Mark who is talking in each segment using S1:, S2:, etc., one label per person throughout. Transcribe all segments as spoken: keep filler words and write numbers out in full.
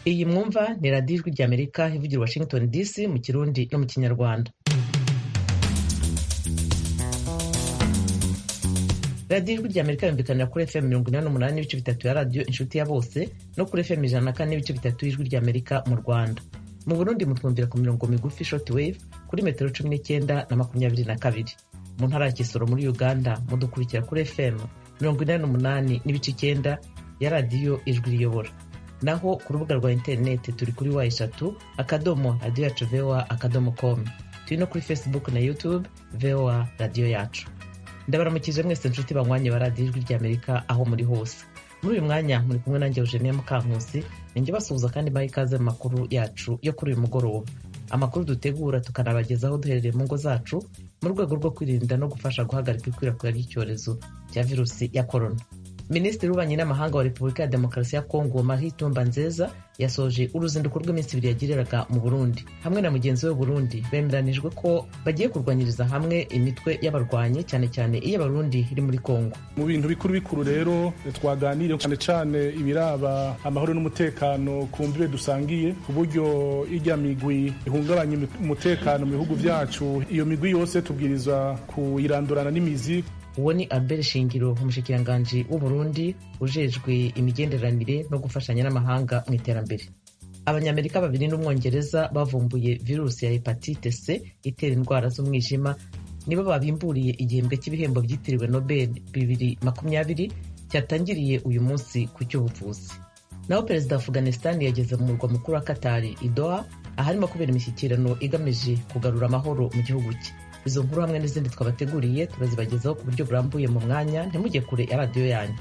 S1: Iyi mwumva ni radiyo ijwi ry'Amerika ivugira Washington D C mu Kirundi no mu Kinyarwanda. radiyo ijwi ry'Amerika yumvikanira kuri F M mirongo inani n'umunani n'ibice bitatu ya radiyo Inshuti ya Bose no kuri F M ijana na kane n'ibice bitatu y'ijwi ry'Amerika mu Rwanda. Mu Burundi mutwumvira ku mirongo migufi short wave kuri metero cumi n'icyenda na makumyabiri na kabiri. Mu ntara ya Kisoro muri Uganda mudukurikira kuri F M mirongo inani n'umunani n'ibice icyenda ya radiyo Ijwi Riyobora. Naho ku rubuga rwa interineti turi kuri wa eshatu akadomo radiyo yacu V O A akadomo com. Turi no kuri Facebook na YouTube V O A radiyo yacu. Ndabaramukije mwese nshuti banywanye ba radiyo Ijwi ry'Amerika aho muri hose. Muri uyu mwanya muri kumwe nanjye Eugenie Mukankusi, ninjye basuhuza kandi baha ikaze mu makuru yacu yo kuri uyu mugoroba. Amakuru dutegura tukanabagezaho duherereye mu ngo zacu mu rwego rwo kwirinda no gufasha guhagarika ikwirakwira ry'icyorezo cya virusi ya corona. Minisitiri w'ububanyi n'amahanga wa Repubulika ya Demokarasi ya Kongo Marie Tumba Nzeza yasoje uruzinduko rw'iminsi ibiri yagiriraga mu Burundi. Hamwe na mugenzi we Burundi bemeranijwe ko bagiye kurwanyiriza hamwe imitwe y'abarwanyi cyane cyane iy'abarundi iri muri Kongo.
S2: Mu bintu bikuru bikuru rero twaganiriye cyane cyane ibiraba amahoro n'umutekano kumbibe dusangiye ku buryo ijya migwi ihungabanya umutekano mu bihugu byacu. Iyo migwi yose tubwirizwa kuyirandurana n'imizi.
S1: Uwo ni Albert Shingiro, umushikiranganji w'u Burundi ujejwe imigenderanire no gufashanya n'amahanga mu iterambere. Abanyamerika babiri n'umwongereza bavumbuye virusi ya hepatite C itera indwara z'umwijima nibo babimburiye igihembwe cy'ibihembo byitiriwe Nobel bibiri makumyabiri cyatangiriye uyu munsi ku cy'ubuvuzi. Naho perezida wa Afghanistan yageze mu murwa mukuru wa Qatar i Doha aharimo kubera imishyikirano igamije kugarura amahoro mu gihugu cye. Izo nkuru hamwe n'izindi twabateguriye turazibagezaho ku buryo burambuye mu mwanya, ntimujye kure ya radiyo yanyu.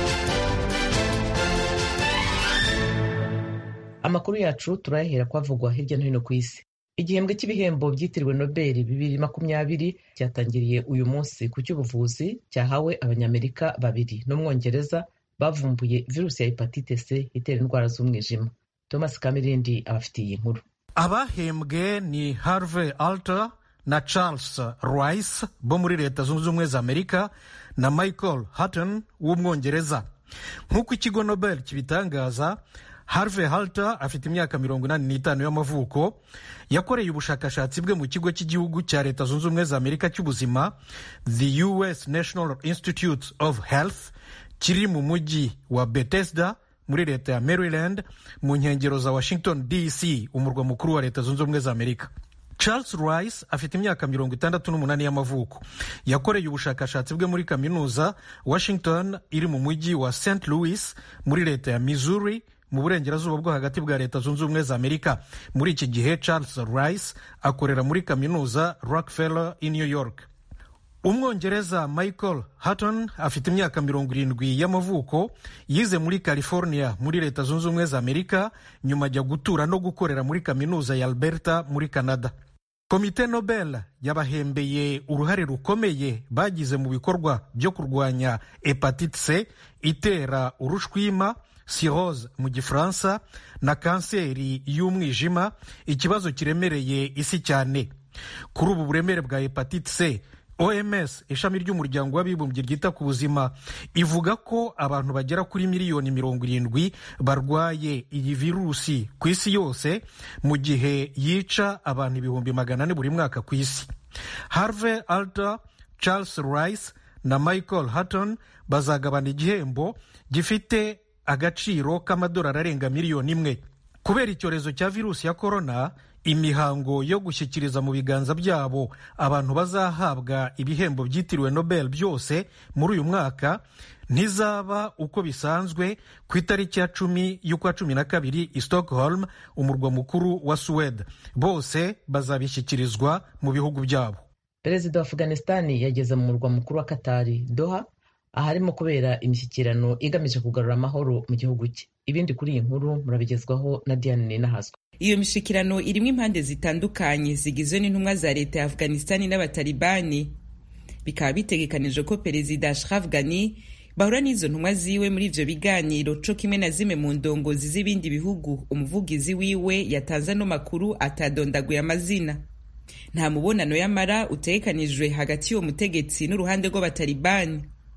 S1: Amakuru yacu turayahera kwavugwa hirya no hino ku isi. Igihembwe cy'ibihembo byitiriwe Nobel bibiri makumyabiri cyatangiriye uyu munsi ku cy'ubuvuzi cyahawe abanyamerika babiri n'umwongereza bavumbuye virusi ya hepatite C itera indwara z'umwijima. Thomas Kamirindi abafitiye iyi nkuru.
S3: Abahembwe ni Harvey Alter na Charles Rice bo muri Leta Zunze Ubumwe za Amerika na Michael Hutton w'umwongereza. Nk'uko ikigo Nobel kibitangaza, Harvey Alter afite imyaka mirongo inani n'itanu y'amavuko, yakoreye ubushakashatsi bwe mu kigo cy'igihugu cya Leta Zunze Ubumwe za Amerika cy'ubuzima, the U S National Institute of Health, kiri mu mujyi wa Bethesda muri Leta ya Maryland mu nkengero za Washington D C, umurwa mukuru wa Leta Zunze Ubumwe za Amerika. Charles Rice afite imyaka mirongo itandatu n'umunani y'amavuko, yakoreye ubushakashatsi bwe muri kaminuza Washington iri mu mujyi wa Saint Louis muri Leta ya Missouri mu burengerazuba bwo hagati bwa Leta Zunze Ubumwe za Amerika. Muri iki gihe Charles Rice akorera muri kaminuza Rockefeller i New York. Umwongereza Michael Hutton afite imyaka mirongo irindwi y'amavuko, yize muri California muri Leta Zunze Ubumwe za Amerika, nyuma ajya gutura no gukorera muri kaminuza ya Alberta muri Canada. Komite Nobel yabahembeye uruhare rukomeye bagize mu bikorwa byo kurwanya hepatite C itera urushwima, cirrhose mu Gifaransa, na kanseri y'umwijima, ikibazo kiremereye isi cyane. Kuri ubu buremere bwa hepatite C, O M S ishami ry'umuryango w'abibumbye ryita ku buzima ivuga ko abantu bagera kuri miliyoni mirongo irindwi barwaye iyi virusi ku isi yose, mu gihe yica abantu ibihumbi magana ane buri mwaka ku isi. Harvey Alter, Charles Rice na Michael Hutton bazagabana igihembo gifite agaciro k'amadolari arenga miliyoni imwe. Kubera icyorezo cya virusi ya corona, imihango yo gushyikiriza mu biganza byabo abantu bazahabwa ibihembo byitiriwe Nobel byose muri uyu mwaka ntizaba uko bisanzwe ku itariki ya cumi y'ukwa cumi na kabiri i Stockholm, umurwa mukuru wa Suwede. Bose bazabishyikirizwa mu bihugu byabo.
S1: Perezida wa Afghanistan yageze mu murwa mukuru wa Qatar Doha aharimo kubera imishyikirano igamije kugarura amahoro mu gihugu cye. Ibindi kuri iyi nkuru murabigezwaho na Diane Ninahazwa.
S4: Iyo mishikirano irimo impande zitandukanye zigizwe n'intumwa za leta ya Afghanistan n'abatalibani. Bikaba bitegekanije ko Perezida Ashraf Ghani bahura n'izo ntumwa ziwe muri ivyo biganiro, co kimwe na zimwe mu ndongozi z'ibindi bihugu. Umuvugizi wiwe yatanze ano makuru atadondaguye amazina. Nta mubonano y'amara utegekanijwe hagati y'uwo mutegetsi n'uruhande rw'abatalibani.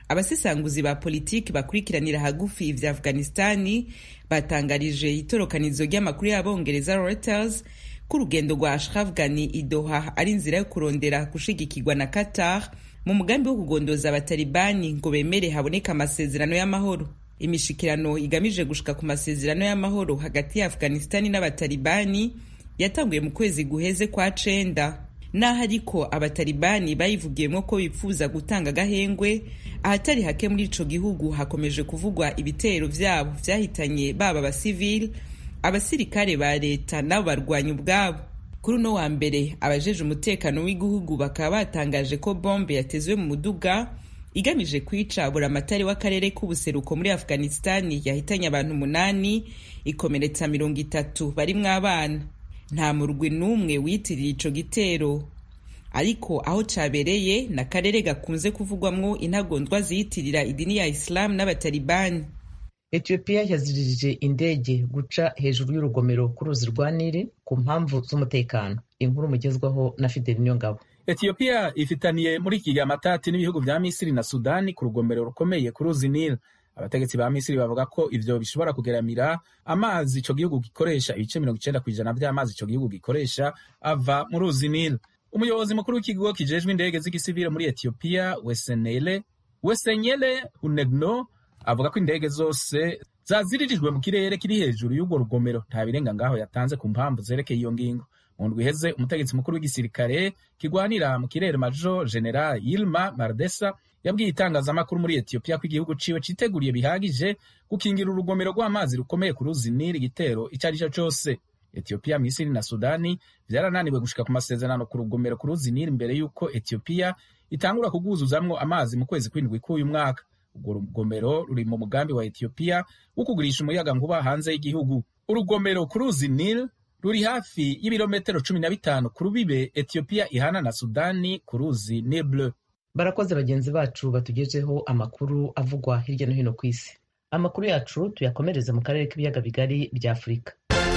S4: abasesanguzi ba politiki bakurikiranira hagufi ivya Afghanistani batangarije itorokanizo ry'amakuru y'abongereza Reuters ko urugendo rwa Ashraf Ghani i Doha ari inzira yo kurondera gushigikirwa na Qatar mu mugambi wo kugondoza abatalibani ngo bemere haboneka amasezerano y'amahoro. Imishikirano igamije gushika ku masezerano y'amahoro hagati ya Afghanistani n'abatalibani yatanguye mu kwezi guheze kwa cenda. Naho ariko abatalibani bayivugiyemo ko bipfuza gutanga agahengwe, ahatari hake muri ico gihugu hakomeje kuvugwa ibitero vyabo vyahitanye baba abasivili, abasirikare ba leta nabo barwanya ubwabo. Kuri uno wa mbere abajeje umutekano w'igihugu bakaba batangaje ko bombe yatezwe mu muduga igamije kwica buramatari w'akarere k'ubuseruko muri Afghanistani yahitanye abantu umunani ikomeretsa mirongo itatu barimwo abana. Nta murwi n'umwe witirira ico gitero, ariko aho cabereye na karere gakunze kuvugwamwo intagondwa ziyitirira idini ya Islam n'abatalibani.
S1: Ethiopia yaziririje indege guca hejuru y'urugomero ku ruzi rwa Nile ku mpamvu z'umutekano. Inkuru mugezwaho na Fidel Nyongabo.
S5: Ethiopia ifitaniye muri iki gihe amatati n'ibihugu vya Misiri na Sudani ku rugomero rukomeye ku ruzi Nile. Abategetsi ba Misiri bavuga ko ivyo bishobora kugeramira amazi ico gihugu gikoresha, ibice mirongo icenda kw'ijana vy'amazi ico gihugu gikoresha ava mu ruzi Nile. Umuyobozi mukuru w'ikigo kijejwe indege z'igisivile muri Ethiopia, Wesenele Wesenyele Hunegno, avuga ko indege zose zaziririjwe mu kirere kiri hejuru y'urwo rugomero nta birenga ngaho yatanze ku mpamvu zerekeye iyo ngingo. Mu ndwi iheze umutegetsi mukuru w'igisirikare kigwanira mu kirere Major General Yilma Mardesa yabwiye itangazamakuru muri Ethiopia ko igihugu ciwe citeguriye bihagije gukingira urugomero rw'amazi rukomeye ku ruzi Nile igitero ico ari cyo cose. Ethiopia, Misiri na Sudani vyarananiwe gushika ku masezerano ku rugomero ku ruzi Nile imbere y'uko Ethiopia itangura kuguzuzamwo amazi mu kwezi kw'indwi k'uyu mwaka. Urwo rugomero ruri mu mugambi wa Ethiopia wo kugurisha umuyaga nkuba hanze y'igihugu. Urugomero ku ruzi Nile ruri hafi y'ibirometero cumi na bitanu ku rubibe Ethiopia ihana na Sudani ku ruzi Nile Bleu.
S1: Barakoze bagenzi bacu batugejeho amakuru avugwa hirya no hino ku isi. Amakuru yacu tuyakomereze mu karere k'ibiyaga bigari bya Afurika.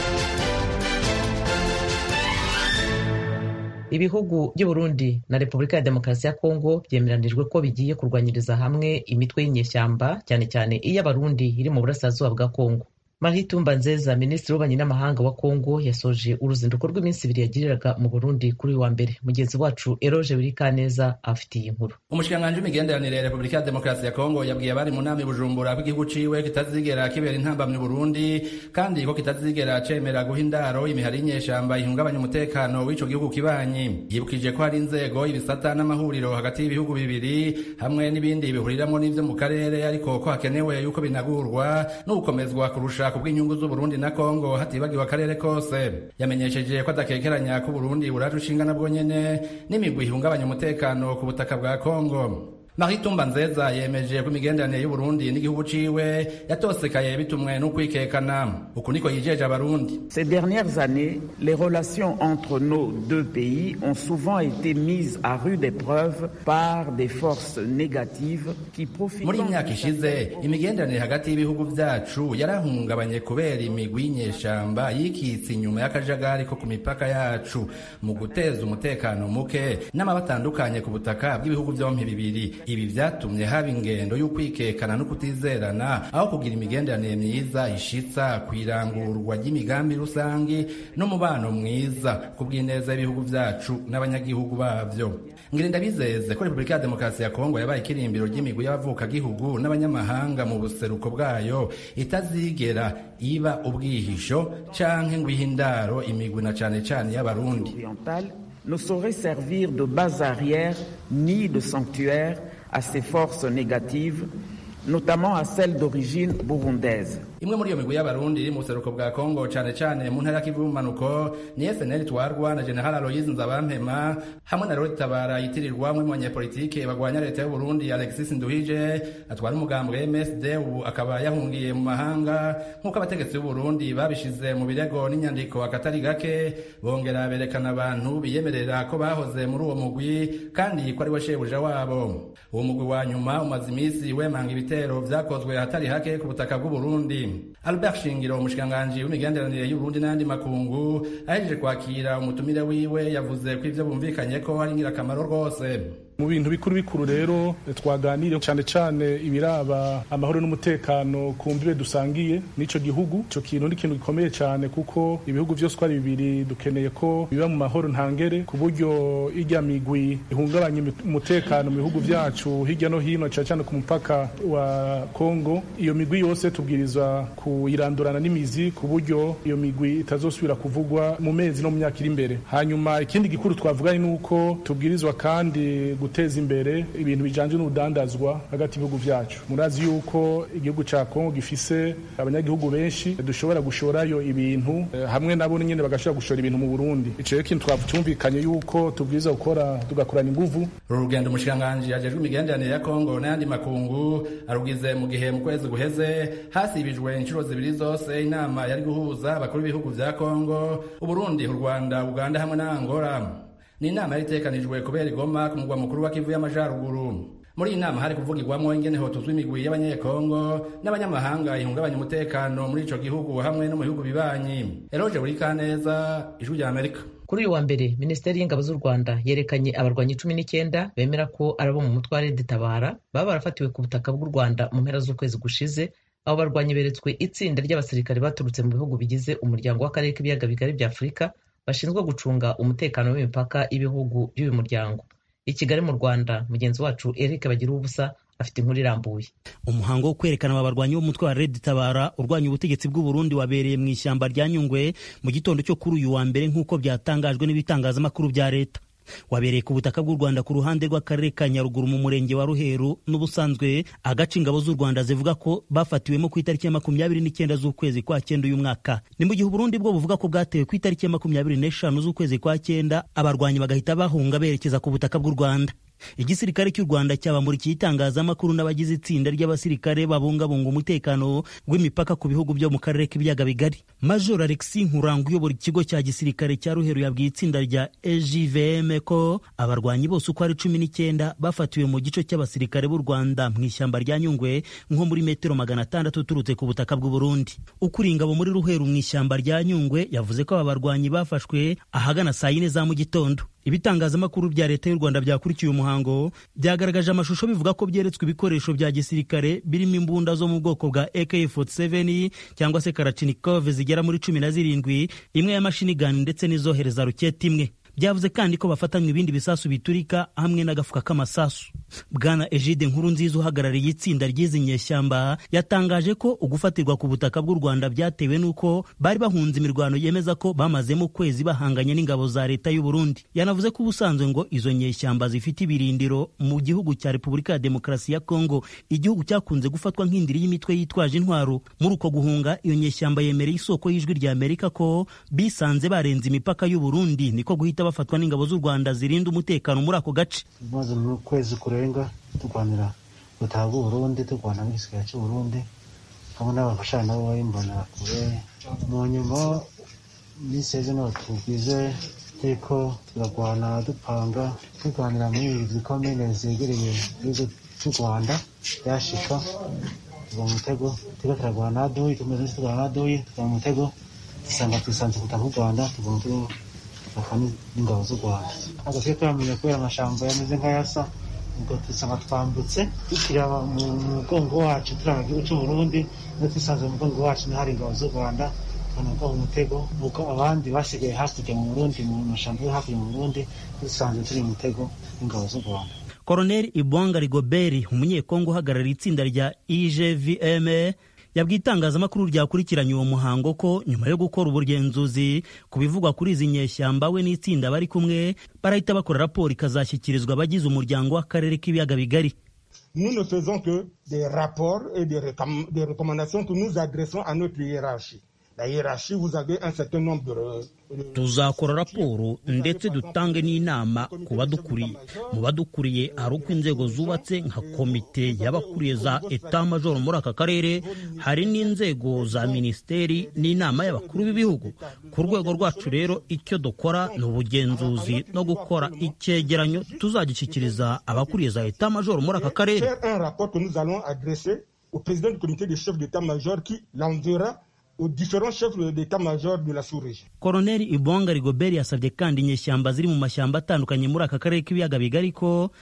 S1: Ibihugu by'u Burundi na Repubulika ya Demokarasi ya Kongo byemeranijwe ko bigiye kurwanyiriza hamwe imitwe y'inyeshyamba cyane cyane iy'Abarundi iri mu burasirazuba bwa Kongo. Marie Tumba Nzeza, Minisitiri w'Ububanyi n'Amahanga wa Kongo, yasoje uruzinduko rw'iminsi ibiri yagiriraga mu Burundi kuri wa mbere. Mugenzi wacu Eroge Birikaneza afitiye inkuru.
S6: Umushikiranganji w'imigenderanire ya Repubulika ya Demokarasi ya Kongo yabwiye abari mu nama i Bujumbura ko igihugu ciwe kitazigera kibera intambamyi Burundi kandi ko kitazigera cemera guha indaro imihari y'inyeshamba ihungabanya umutekano w'ico gihugu kibanyi. Yibukije ko hari inzego, ibisata n'amahuriro hagati y'ibihugu bibiri hamwe n'ibindi bihuriramwo n'ivyo mu karere, ariko ko hakenewe yuko binagurwa n'ugukomezwa kurusha ku bw'inyungu z'Uburundi na Kongo hatibagiwe akarere kose. Yamenyesheje ko adakekeranya ko Burundi buraje ushingana bwo nyene n'imigwi ihungabanya umutekano ku butaka bwa Kongo. Marie Tumba Nzeza yemeje ko imigenderanire y'u Burundi n'igihugu ciwe yatosekaye bitumwe n'ukwikekana. Uku niko yijeje Abarundi.
S7: Ces dernières années, les relations entre nos deux pays ont souvent été mises à rude épreuve par des forces négatives qui profitent.
S6: Muri imyaka ishize imigenderanire hagati y'ibihugu vyacu yarahungabanye kubera imigwi y'inyeshamba yikitse inyuma y'akajagari ko ku mipaka yacu mu guteza umutekano muke n'amabatandukanye ku butaka bw'ibihugu vyompi bibiri. Ibi vyatumye haba ingendo y'ukwikekana no kutizerana aho kugira imigenderanire myiza ishitsa kwirangurwa ry'imigambi rusangi n'umubano mwiza ku bw'ineza y'ibihugu vyacu n'abanyagihugu bavyo. Ngire ndabizeze ko Repubulika ya Demokarasi ya Kongo yabaye ikirimbiro ry'imigwi y'abavukagihugu n'abanyamahanga mu buseruko bwayo itazigera iba ubwihisho canke ngo ihindaro imigwi na cane cane y'Abarundi.
S7: Ne saurait servir de base arrière ni de sanctuaire à ces forces négatives, notamment à celles d'origine burundaise.
S6: Imwe muri iyo migwi y'Abarundi iri mu buseruko bwa Kongo cane cane mu ntara y'Kivu y'ubumanuko ni S N L twarwa na General Aloys Nzabampema hamwe na Laurent Tabara yitirirwa mu banyapolitike bagwanya leta y'u Burundi Alexis Nduhije atwara umugambwe M S D ubu akaba yahungiye mu mahanga nk'uko abategetsi b'u Burundi babishize mu birego n'inyandiko akatari gake, bongera berekana abantu biyemerera ko bahoze muri uwo mugwi kandi ko ari we shebuja wabo. Uwo mugwi wa nyuma umaze imisi wemanga ibitero vyakozwe hatari hake ku butaka bw'u Burundi. Albert Shingiro, umushikiranganji w'imigenderanire y'u Burundi n'andi makungu, ahejeje kwakira umutumire wiwe yavuze ko ivyo bumvikanye ko ari ingirakamaro rwose.
S2: mu bintu bikuru bikuru rero twaganiriye cyane cyane ibiraba amahoro n'umutekano ku mbibe dusangiye n'ico gihugu. Ico kintu ni ikintu gikomeye cyane kuko ibihugu byose ari bibiri dukeneye ko biba mu mahoro ntangere, ku buryo irya migwi ihungabanya umutekano mu bihugu byacu hirya no hino cyane cyane ku mupaka wa Kongo. Iyo migwi yose tubwirizwa kuyirandurana n'imizi ku buryo iyo migwi itazosubira kuvugwa mu mezi no mu myaka iri imbere. Hanyuma ikindi gikuru twavuga ni uko tubwirizwa kandi guteza imbere ibintu bijanye n'udandazwa hagati y'ibihugu byacu. Murazi yuko igihugu ca Kongo gifise abanyagihugu benshi, dushobora gushorayo ibintu hamwe nabo nyene bagashobora gushora ibintu mu Burundi. Ico rero kintu twavutumvikanye yuko tubwirizwa gukora tugakorana inguvu.
S6: Urugendo umushikiranganji ajejwe imigenderanire ya Kongo n'ayandi makungu arugize mu gihe mu kwezi guheze hasibijwe inshuro zibiri zose inama yari guhuza abakuru b'ibihugu vya Kongo, Uburundi, u Rwanda, Uganda hamwe na Angola. Ni inama yari itekanijwe kubera Goma ku mugwa mukuru wa Kivu y'Amajaruguru. Muri iyi nama hari kuvugirwamwo ingene hotuzwa imigwi y'abanyekongo n'abanyamahanga ihungabanya umutekano muri ico gihugu hamwe no mu bihugu bibanyi. Eroje Burikaneza, Ijwi rya Amerika.
S1: Kuri uyu wa mbere Minisiteri y'Ingabo z'u Rwanda yerekanye abarwanyi cumi n'icyenda bemera ko ari abo mu mutwe wa Red Tabara baba barafatiwe ku butaka bw'u Rwanda mu mpera z'ukwezi gushize. Abo barwanyi beretswe itsinda ry'abasirikare baturutse mu bihugu bigize umuryango w'akarere k'ibiyaga bigari bya Afurika bashinzwe gucunga umutekano w'imipaka y'ibihugu by'uyu muryango. I Kigali mu Rwanda, mugenzi wacu Eric Bagiruwubusa afite inkuru irambuye.
S8: Umuhango wo kwerekana abarwanyi b'umutwe wa Red Tabara urwanya ubutegetsi bw'u Burundi wabereye mu ishyamba rya Nyungwe mu gitondo cyo kuri uyu wa mbere nk'uko byatangajwe n'ibitangazamakuru bya leta. Wabereye ku butaka bw'u Rwanda ku ruhande rw'akarere ka Nyaruguru mu murenge wa Ruheru. N'ubusanzwe agace ingabo z'u Rwanda zivuga ko bafatiwemo ku itariki ya makumyabiri n'icyenda z'ukwezi kwa cyenda uyu mwaka. Ni mu gihe Burundi bwo buvuga ko bwatewe ku itariki ya makumyabiri n'eshanu z'ukwezi kwa cyenda, abarwanyi bagahita bahunga berekeza ku butaka bw'u Rwanda. Igisirikare cy'u Rwanda cyabamurikiye itangazamakuru n'abagize itsinda ry'abasirikare babungabunga umutekano w'imipaka ku bihugu byo mu karere k'ibiyaga bigari. Major Alexis Nkurangu uyobora ikigo cya gisirikare cya Ruheru yabwiye itsinda rya E J V M ko abarwanyi bose uko ari cumi n'icyenda bafatiwe mu gice cy'abasirikare b'u Rwanda mu ishyamba rya Nyungwe nko muri metero magana atandatu turutse ku butaka bw'u Burundi. Ukuri ingabo muri Ruheru mu ishyamba rya Nyungwe yavuze ko aba barwanyi bafashwe ahagana saa yine za mu gitondo. Ibitangazamakuru bya leta y'u Rwanda byakurikiye umuhango byagaragaje amashusho bivuga ko byeretswe ibikoresho bya gisirikare birimo imbunda zo mu bwoko bwa A K forty-seven cyangwa se Kalashnikov zigera muri cumi na zirindwi, imwe ya machine gun ndetse n'izohereza roketi imwe. Byavuze kandi ko bafatanywe ibindi bisasu biturika hamwe n'agafuka k'amasasu. Bwana Egide Nkurunziza uhagarariye itsinda ry'izi nyeshyamba yatangaje ko ugufatirwa ku butaka bw'u Rwanda byatewe n'uko bari bahunze imirwano yemeza ko bamazemo ukwezi bahanganye n'ingabo za leta y'u Burundi. Yanavuze ko ubusanzwe ngo izo nyeshyamba zifite ibirindiro mu gihugu cya Repubulika ya Demokarasi ya Kongo, igihugu cyakunze gufatwa nk'indiri y'imitwe yitwaje intwaro. Muri uko guhunga, iyo nyeshyamba yemereye isoko y'Ijwi rya Amerika ko bisanze barenze imipaka y'u Burundi, niko guhita bafatwa n'ingabo z'u Rwanda zirinda umutekano muri ako gace.
S9: Maze mu kwezi kurenga turwanira gutaha bw'u Burundi, turwana n'igisirikare cy'u Burundi hamwe n'abafashanya nabo bayimbona kure. Mu nyuma n'iseze no tugize teko turagwana dupanga turwanira muri izi komine zegereye igihugu cy'u Rwanda yashika tuba mu mutego tiko turagwana doyi tumeze turagwana doyi tuba mu mutego dusanga twisanze kutaha u Rwanda tuba mu mutego bakani n'ingabo z'u Rwanda. Agase twamenye kubera amashamba yameze nk'ayasa ubwo twisanga twambutse dukira mu mugongo wacu turanga igihugu cy'u Burundi no twisanze mu mugongo wacu n'ahari ingabo z'u Rwanda tubona mu mutego nuko abandi basigaye hakurya mu Burundi mu mashamba yo hakurya mu Burundi dusanze turi mu mutego n'ingabo z'u Rwanda.
S8: Colonel Ibwanga Rigobert umunyekongo uhagarariye itsinda rya E J V M yabwiye itangazamakuru ryakurikiranye uwo muhango ko nyuma yo gukora ubugenzuzi ku bivugwa kuri izi nyeshyamba we n'itsinda bari kumwe barahita bakora raporo ikazashyikirizwa abagize umuryango w'akarere k'ibiyaga bigari.
S10: Nous ne faisons que des rapports et des, recomm- des recommandations que nous adressons à notre hiérarchie. La hiérarchie, vous avez un certain nombre de...
S8: Tuzakora raporo ndetse dutange n'inama ku badukuriye. Mu badukuriye hari uko inzego zubatse nka komite y'abakuriye za Etat Major muri aka karere, hari n'inzego za ministeri n'inama y'abakuru b'ibihugu. Ku rwego rwacu rero icyo dukora ni ubugenzuzi no gukora icyegeranyo tuzagishyikiriza abakuriye za Etat Major muri aka karere.
S10: Faire un rapport que nous allons adresser au président du comité des chefs d'État Major qui l'enverra aux différents chefs d'état-major de la sous-région.
S8: Colonel Ibwanga Rigobert yasabye kandi inyeshyamba ziri mu mashyamba atandukanye muri aka karere k'ibiyaga bigari ko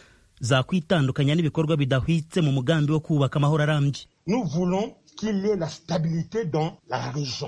S8: zakwitandukanya n'ibikorwa bidahwitse mu mugambi wo kubaka amahoro arambye.
S10: Nous voulons qu'il y ait la stabilité dans la région.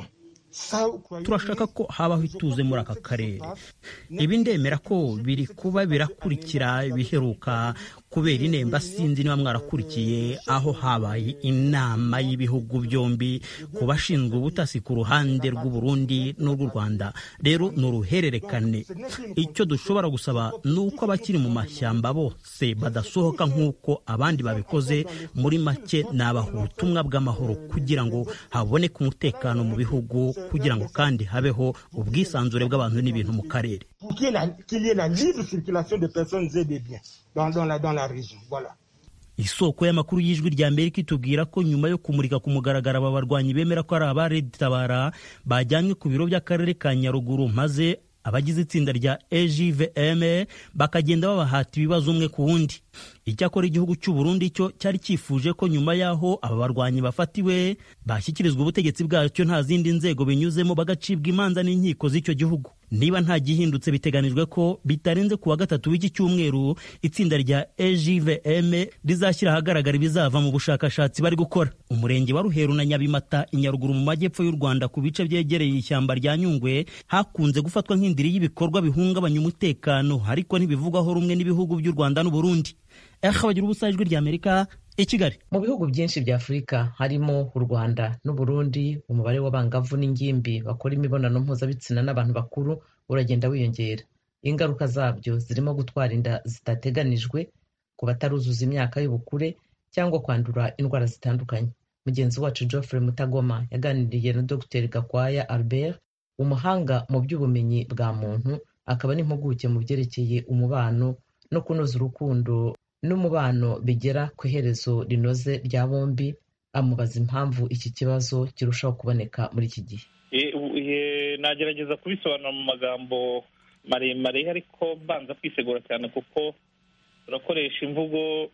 S8: turashaka ko habaho ituze muri aka karere. Ibi ndemera ko biri kuba birakurikira ibiheruka kubera inemba. Sinzi niba mwarakurikiye aho habaye inama y'ibihugu byombi ku bashinzwe ubutasi ku ruhande rw'u Burundi n'urw'u Rwanda. Rero ni uruhererekane. Icyo dushobora gusaba ni uko abakiri mu mashyamba bose badasohoka nk'uko abandi babikoze. Muri make ni abahutumwa bw'amahoro kugira ngo haboneke umutekano mu bihugu, kugira ngo kandi habeho ubwisanzure bw'abantu n'ibintu mu karere.
S10: Pour qu'il y ait la libre circulation de personnes et de biens dans, dans, la, dans la région. Voilà.
S8: Isoko y'amakuru y'ijwi rya Amerika itubwira ko nyuma yo kumurika ku mugaragaro aba barwanyi bemera ko ari aba Red Tabara bajyanywe ku biro by'akarere ka Nyaruguru, maze abagize itsinda rya E J V M bakagenda babahata ibibazo umwe ku wundi. Icyakora igihugu cy'u Burundi cyo cyari cyifuje ko nyuma yaho aba barwanyi bafatiwe bashyikirizwa ubutegetsi bwacyo nta zindi nzego binyuzemo, bagacibwa imanza n'inkiko z'icyo gihugu. Niba nta gihindutse, biteganijwe ko bitarenze kuwa gatatu w'iki cyumweru itsinda rya E J V M rizashyira ahagaragara ibizava mu bushakashatsi bari gukora. Umurenge wa Ruheru na Nyabimata i Nyaruguru mu majyepfo y'u Rwanda ku bice byegereye ishyamba rya Nyungwe hakunze gufatwa nk'indiri y'ibikorwa bihungabanya umutekano, ariko ntibivugwaho rumwe n'ibihugu by'u Rwanda n'u Burundi. Bagira ubusa ijwi rya Amerika i Kigali.
S1: Mu bihugu byinshi bya Afurika harimo u Rwanda n'u Burundi, umubare w'abangavu n'ingimbi bakora imibonano mpuzabitsina n'abantu bakuru uragenda wiyongera. Ingaruka zabyo zirimo gutwara inda zitateganijwe ku bataruzuza imyaka y'ubukure cyangwa kwandura indwara zitandukanye. Mugenzi wacu Geoffrey Mutagoma yaganiriye na Dr Gakwaya Albert, umuhanga mu by'ubumenyi bwa muntu, akaba n'impuguke mu byerekeye umubano no kunoza urukundo n'umubano bigera ku iherezo rinoze rya bombi. Amubaza impamvu iki kibazo kirushaho kuboneka muri iki gihe.
S11: Nagerageza kubisobanura mu magambo maremare, ariko mbanza kwisegura cyane kuko turakoresha imvugo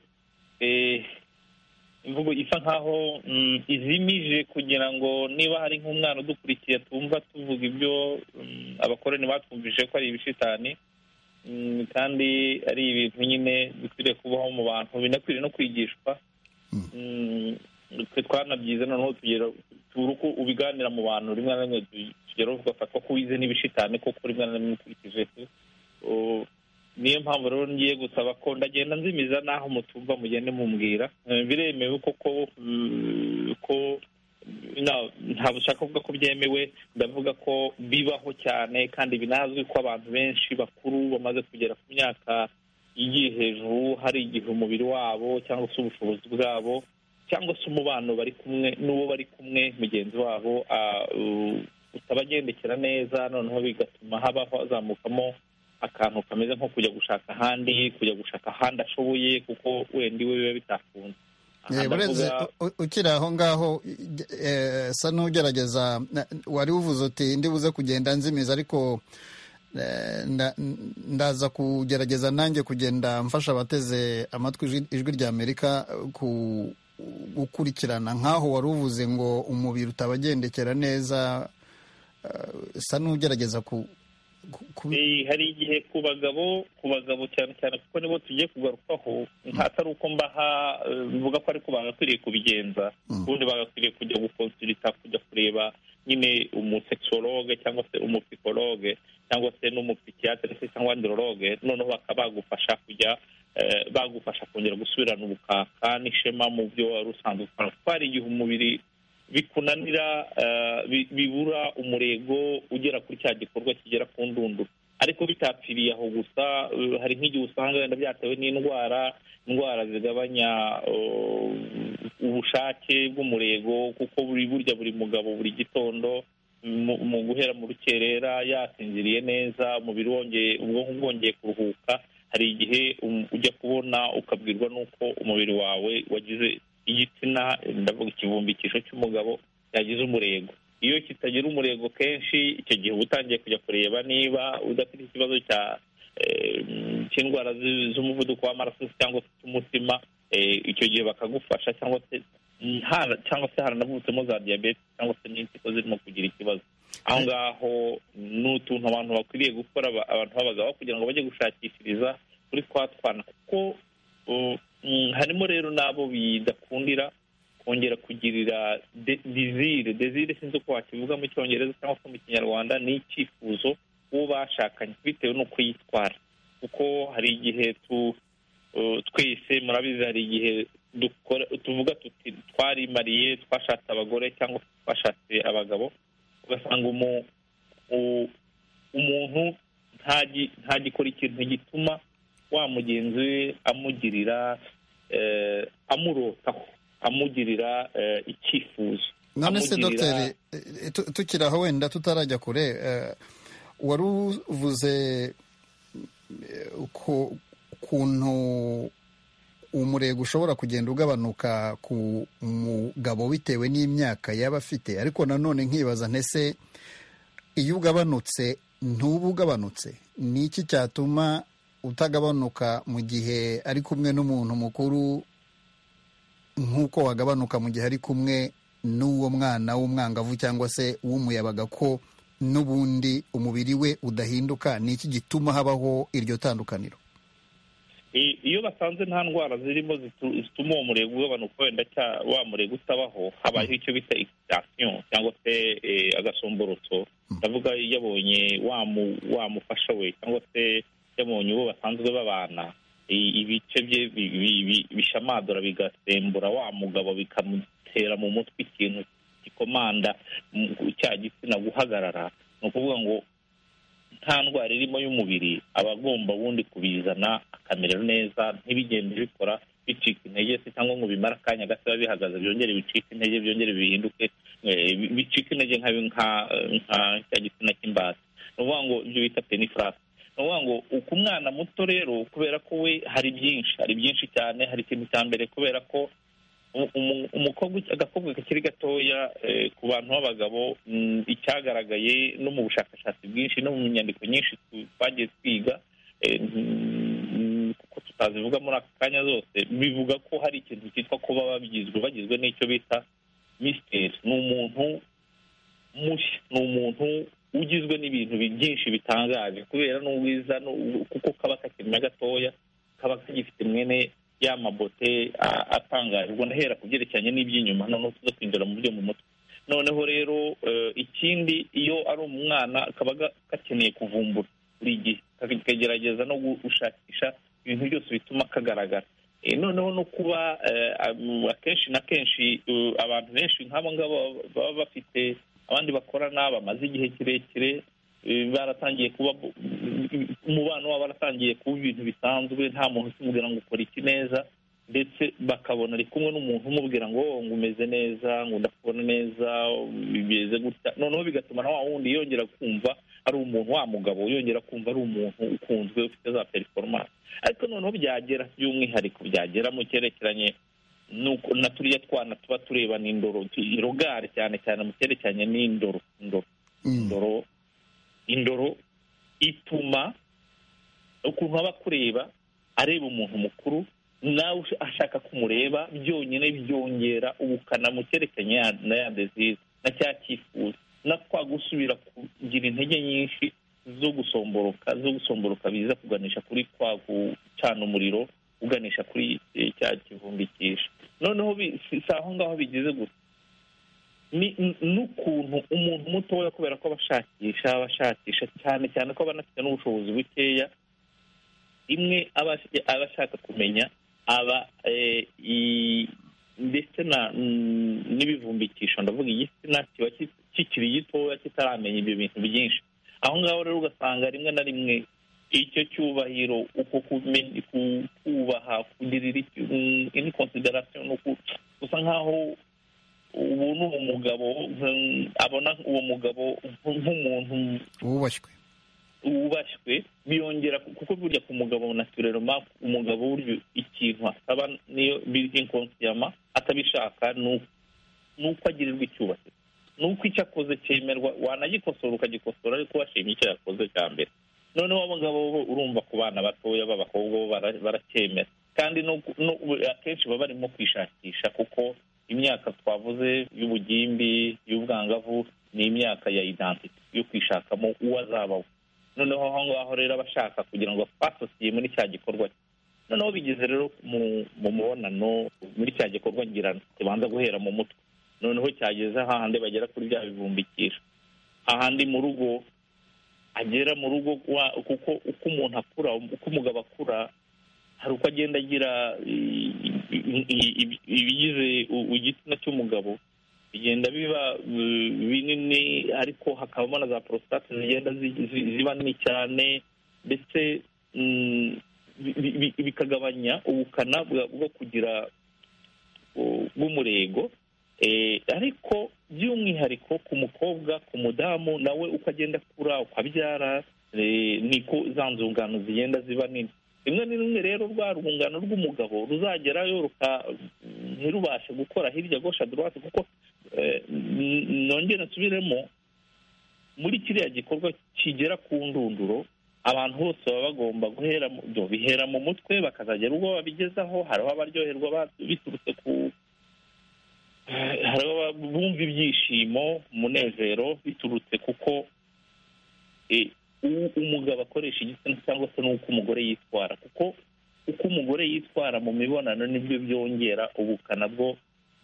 S11: imvugo isa nkaho izimije, kugira ngo niba hari nk'umwana udukurikiye tumva tuvuga ibyo abakoroni batwumvise ko ari ibishitani, kandi ari ibintu nyine bikwiriye kubaho mu bantu, binakwiriye no kwigishwa. Twe twanabyize noneho tugera uko ubiganira mu bantu, rimwe na rimwe tugera ugafatwa ko wize n'ibishitani koko rimwe na rimwe ukurikije. Niyo mpamvu rero ngiye gusaba ko ndagenda nzimiza naho mutumva mugende mumbwira. Biremewe koko ko ntabwo ushaka kuvuga ko byemewe, ndavuga ko bibaho cyane kandi binazwi ko abantu benshi bakuru bamaze kugera ku myaka igiye hejuru, hari igihe umubiri wabo cyangwa se ubushobozi bwabo cyangwa se umubano bari kumwe n'uwo bari kumwe mugenzi wabo utabagendekera neza, noneho bigatuma habaho hazamukamo akantu kameze nko kujya gushaka ahandi, kujya gushaka ahandi ashoboye kuko wenda iwe biba bitakunze.
S12: Bureze ukiri aho ngaho sa n'ugerageza, wari uvuze uti ndi buze kugenda nzimiza, ariko ndaza kugerageza nanjye kugenda mfasha abateze amatwi ijwi rya Amerika gukurikirana. Nk'aho wari uvuze ngo umubiri utabagendekera neza, sa n'ugerageza ku
S11: hari igihe ku bagabo ku bagabo cyane cyane kuko nibo tugiye kugarukaho, atari uko mbaha bivuga ko ariko bagakwiriye kubigenza, ubundi bagakwiriye kujya gukonsulita, kujya kureba nyine umusexologue cyangwa se umupsikologe cyangwa se n'umupsikiatre se cyangwa androloge, noneho bakaba bagufasha kujya bagufasha kongera gusubirana ubukaka n'ishema mu byo wari usanzwe ukora. Hari igihe umubiri bikunanira, bibura umurego ugera kuri cya gikorwa kigera ku ndunduro, ariko bitapfiriye aho gusa. Hari nk'igihe usanga wenda byatewe n'indwara indwara zigabanya ubushake bw'umurego, kuko buri burya buri mugabo buri gitondo mu guhera mu rukerera yasinziriye neza, umubiri wongeye ubwonko bwongeye kuruhuka, hari igihe ujya kubona ukabwirwa n'uko umubiri wawe wagize igitsina, ndavuga ikivumbikisho cy'umugabo yagize umurego. Iyo kitagira umurego kenshi, icyo gihe uba utangiye kujya kureba niba udafite ikibazo cya cy'indwara z'umuvuduko w'amaraso cyangwa se cy'umutima. Icyo gihe bakagufasha, cyangwa se cyangwa se haranavutsemo za diyabete cyangwa se n'impyiko zirimo kugira ikibazo. Aho ngaho ni utuntu abantu bakwiriye gukora, abantu b'abagabo, kugira ngo bajye gushakishiriza kuri twa twana, kuko harimo rero n'abo bidakundira kongera kugirira desire desire sinzi uko wakivuga mu cyongereza cyangwa se mu kinyarwanda, ni icyifuzo uwo bashakanye bitewe n'uko yitwara, kuko hari igihe tu twese murabizi, hari igihe tuvuga tuti twarimariye, twashatse abagore cyangwa twashatse abagabo, ugasanga umuntu ntagikora ikintu gituma wa mugenzi we amugirira amurotaho, amugirira icyifuzo.
S12: None se dogiteri, tukiri aho wenda tutarajya kure, wari uvuze ukuntu umurego ushobora kugenda ugabanuka ku mugabo bitewe n'imyaka yaba afite, ariko nanone nkibaza ntese iyo ugabanutse ntuba ugabanutse, ni iki cyatuma utagabanuka mu gihe ari kumwe n'umuntu mukuru nk'uko wagabanuka mu gihe ari kumwe n'uwo mwana w'umwangavu cyangwa se w'umuyabaga, ko n'ubundi umubiri we udahinduka? ni iki gituma habaho iryo tandukaniro?
S11: Iyo basanze nta ndwara zirimo zituma uwo murego ugabanuka, wenda wa murego utabaho, habayeho icyo bita excitation cyangwa se agasomborotso. ndavuga yabonye wamufasha we cyangwa se yabonye uwo basanzwe babana, ibice bye bishamadura bigasembura wa mugabo, bikamutera mu mutwe ikintu gikomanda cya gitsina guhagarara. ni ukuvuga ngo nta ndwara irimo y'umubiri aba agomba ubundi kubizana akamera neza, ntibigende bikora bicika intege se cyangwa ngo bimara akanya gato biba bihagaze byongere bicika intege, byongere bihinduke bicika intege nka cya gitsina cy'imbata. ni ukuvuga ngo ibyo bita penifrase. ni ukuvuga ngo uko umwana muto rero, kubera ko we hari byinshi hari byinshi cyane, hari ikintu cya mbere kubera ko umukobwa agakobwa kakiri gatoya ku bantu b'abagabo, icyagaragaye no mu bushakashatsi bwinshi no mu nyandiko nyinshi twagiye twiga, kuko tutazivuga muri aka kanya zose, bivuga ko hari ikintu cyitwa kuba bagizwe bagizwe n'icyo bita misiteri. ni umuntu mushya, ni umuntu ugizwe n'ibintu byinshi bitangaje kubera n'ubwiza, kuko kaba kakiri gatoya, kaba kagifite mwene ya mabote atangaje. ubwo ndahera ku byerekeranye n'iby'inyuma, noneho tuza kwinjira mu byo mu mutwe. noneho rero ikindi, iyo ari umwana kaba gakeneye kuvumbura buri gihe, kagerageza no gushakisha ibintu byose bituma kagaragara. noneho no kuba akenshi na kenshi abantu benshi nk'abo ngabo baba bafite abandi bakorana bamaze igihe kirekire, baratangiye kuba umubano wabo baratangiye kuba ibintu bisanzwe, nta muntu ukimubwira ngo ukora iki neza, ndetse bakabona ari kumwe n'umuntu umubwira ngo ngo umeze neza, ngo ndakubona neza, bimeze gutya. noneho bigatuma na wa wundi yongera kumva ari umuntu, wa mugabo yongera kumva ari umuntu ukunzwe ufite za performance. ariko noneho byagera by'umwihariko byagera mu cyerekeranye na turiya twana tuba tureba n'indoro, irogare cyane cyane mu cyerekeranye n'indoro. indoro indoro indoro ituma ukuntu aba kureba areba umuntu mukuru, nawe ashaka kumureba, byonyine byongera ubukana mu cyerekeranye na ya desire na cya cyifuzo, na kwa gusubira kugira intege nyinshi zo gusomboroka zo gusomboroka biza kuganisha kuri kwa gucana umuriro, uganisha kuri cya kivumbikisha. noneho si aho ngaho bigeze gusa, n'ukuntu umuntu mutoya kubera ko abashakisha abashakisha cyane cyane ko banafite n'ubushobozi bukeya, imwe aba ashaka kumenya aba ndetse n'ibivumbikisho, ndavuga igitsina kiba kikiri gitoya kitaramenya ibyo bintu byinshi. aho ngaho rero ugasanga rimwe na rimwe icyo cyubahiro, uko kubaha, kugirira indi consideration, usa nkaho ubu ni umugabo abona uwo mugabo nk'umuntu
S12: wubashywe
S11: wubashywe biyongera, kuko burya ku mugabo naturellement, umugabo burya ikintu asaba niyo inconsciemment atabishaka, nuko agirirwa icyubahiro, nuko icyo akoze cyemerwa, wanagikosora ukagikosora ariko washimye icyo yakoze cya mbere. noneho abagabo bo urumva ku bana batoya b'abakobwa bo baracyemera, kandi akenshi baba barimo kwishakisha, kuko imyaka twavuze y'ubugimbi y'ubwangavu ni imyaka ya identity, yo kwishakamo uwo azabaho. noneho aho ngaho rero abashaka kugira ngo basosiye muri cya gikorwa noneho bigeze rero mu mubonano muri cya gikorwa ngirana kibanza guhera mu mutwe, noneho cyageze ahandi bagera kuri bya bivumbikisha, ahandi mu rugo agera mu rugo kuko uko umuntu akura, uko umugabo akura hari uko agenda agira ibigize igitsina cy'umugabo bigenda biba binini, ariko hakabamo na za prostate zigenda ziba nini cyane, ndetse bikagabanya ubukana bwo kugira bw'umurego. Ariko by'umwihariko ku mukobwa, ku mudamu nawe uko agenda akura, uko abyara, niko za nzungano zigenda ziba nini. rimwe na rimwe rero rwa rwungano rw'umugabo ruzagerayo ntirubashe gukora hirya gosha droite, kuko nongera nsubiremo muri kiriya gikorwa kigera ku ndunduro, abantu bose baba bagomba guhera bihera mu mutwe bakazagera ubwo babigezaho. Hariho abaryoherwa biturutse ku hariho bumva ibyishimo, umunezero biturutse kuko umugabo akoresha igitsina cyangwa se n'uko umugore yitwara, kuko uko umugore yitwara mu mibonano nibyo byongera ubukana bwo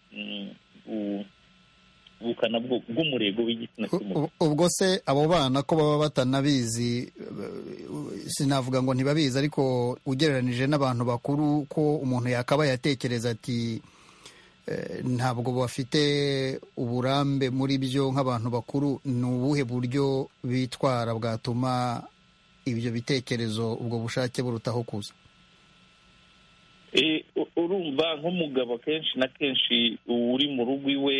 S11: ubukana bw'umurego w'igitsina cy'umugore.
S12: Ubwo se abo bana ko baba batanabizi, sinavuga ngo ntibabizi, ariko ugereranije n'abantu bakuru ko umuntu yakaba yatekereza ati ntabwo bafite uburambe muri byo nk'abantu bakuru, ni ubuhe buryo bitwara bwatuma ibyo bitekerezo, ubwo bushake burutaho kuza?
S11: Urumva nk'umugabo kenshi na kenshi uri mu rugo iwe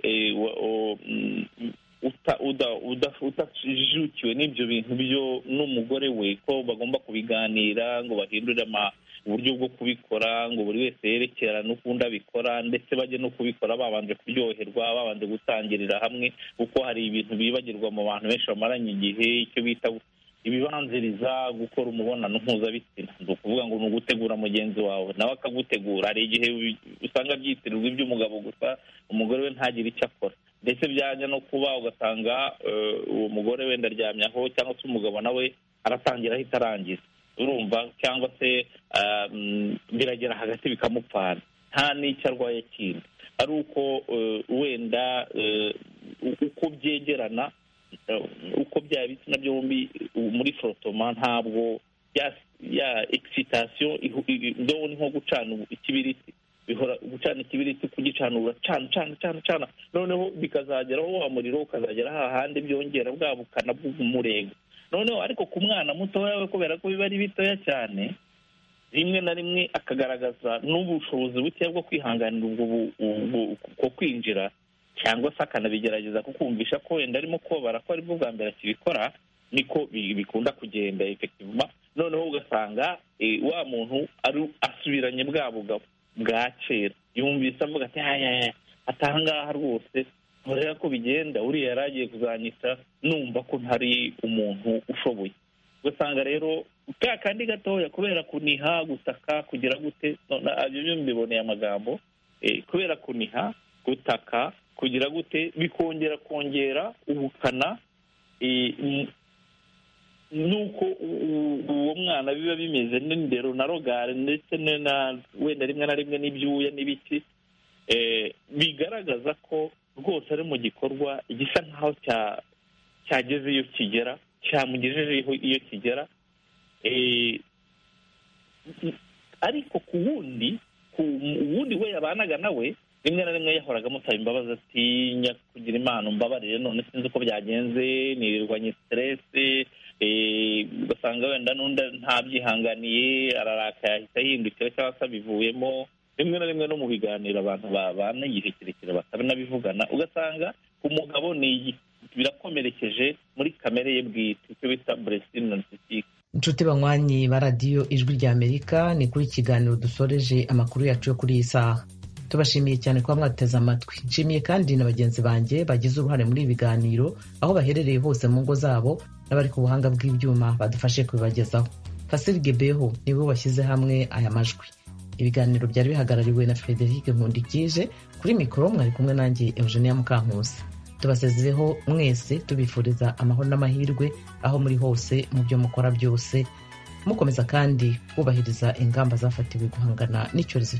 S11: utajijukiwe n'ibyo bintu byo n'umugore we, ko bagomba kubiganira ngo bahindure uburyo bwo kubikora, ngo buri wese yerekera n'ukundi abikora, ndetse bajye no kubikora babanje kuryoherwa, babanje gutangirira hamwe, kuko hari ibintu bibagirwa mu bantu benshi bamaranye igihe, icyo bita ibibanziriza gukora umubonano mpuzabitsina. ni ukuvuga ngo ni ugutegura mugenzi wawe nawe akagutegura. Hari igihe usanga byitirirwa iby'umugabo gusa, umugore we ntagire icyo akora, ndetse byajya no kuba ugasanga uwo mugore wenda aryamye aho, cyangwa se umugabo nawe aratangira ahita arangiza, urumva, cyangwa se biragera hagati bikamupfana, nta n'icyo arwaye kindi, ari uko wenda uko byegerana, uko byaba ibitsina byombi muri forotoma, ntabwo ya excitation ni nko gucana ikibiriti, bihora gucana ikibiriti kugicanura cana cana cana cana, noneho bikazageraho wa muriro ukazagera hahandi byongera bwa bukana bw'umurego. Noneho ariko ku mwana mutoya we, kubera ko biba ari bitoya cyane, rimwe na rimwe akagaragaza n'ubushobozi bukeya bwo kwihanganira ubwo ko kwinjira, cyangwa se akanabigerageza kukumvisha ko wenda arimo kubabara ko aribwo bwa mbere akibikora, niko bikunda kugenda effectivement. Noneho ugasanga wa muntu asubiranye bwa bugabo bwa kera, yumvise avuga ati aya atangaha rwose ureba ko bigenda, uriya yaragiye kuzanyita numva ko ntari umuntu ushoboye. Ugasanga rero ka kandi gatoya kubera kuniha, gutaka, kugira gute, ibyo mbiboneye amagambo, kubera kuniha, gutaka, kugira gute, bikongera kongera ubukana nuko uwo mwana biba bimeze n'indero na rogare, ndetse wenda rimwe na rimwe n'ibyuya n'ibiki, bigaragaza ko rwose ari mu gikorwa gisa nkaho cyageze iyo kigera, cyamugejejeho iyo kigera. Ariko ku wundi ku wundi we yabanaga nawe, rimwe na rimwe yahoraga amusaba imbabazi, atinya kugira Imana umbabarire, none sinzi uko byagenze, nirirwanye stress, ugasanga wenda n'undi ntabyihanganiye, araraka yahita yihindukira cyangwa se abivuyemo. Rimwe na rimwe no mu biganiro abantu babana igihe kirekire batanabivugana, ugasanga umugabo ni birakomerekeje muri kamere ye bwite, icyo bita blessing narcissistique.
S1: Inshuti banywanyi ba radiyo Ijwi ry'Amerika, ni kuri ikiganiro dusoreje amakuru yacu yo kuri iyi saha. Tubashimiye cyane kuba mwateze amatwi. Nshimiye kandi na bagenzi banjye bagize uruhare muri ibi biganiro, aho baherereye hose mu ngo zabo, n'abari ku buhanga bw'ibyuma badufashe kubibagezaho. Fasili Gebeho niwe washyize hamwe aya majwi. Ibiganiro byari bihagarariwe na Frederic Nkundikije, kuri mikoro mwari kumwe nanjye Eugenia Mukankusi. Tubasezeho mwese tubifuriza amahoro n'amahirwe aho muri hose mu byo mukora byose. mukomeza kandi kubahiriza ingamba zafatiwe guhangana n'icyorezo